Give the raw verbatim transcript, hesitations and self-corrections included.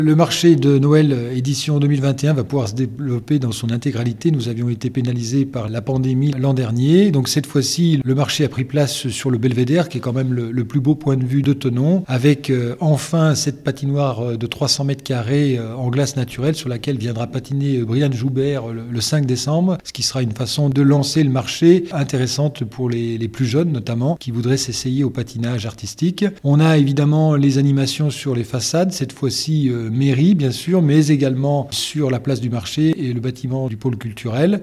Le marché de Noël édition deux mille vingt et un va pouvoir se développer dans son intégralité. Nous avions été pénalisés par la pandémie l'an dernier. Donc cette fois-ci, le marché a pris place sur le Belvédère, qui est quand même le, le plus beau point de vue de Thonon, avec euh, enfin cette patinoire de trois cents mètres carrés euh, en glace naturelle sur laquelle viendra patiner euh, Brianne Joubert le, le cinq décembre, ce qui sera une façon de lancer le marché intéressante pour les, les plus jeunes notamment, qui voudraient s'essayer au patinage artistique. On a évidemment les animations sur les façades, cette fois-ci euh, mairie bien sûr, mais également sur la place du marché et le bâtiment du pôle culturel.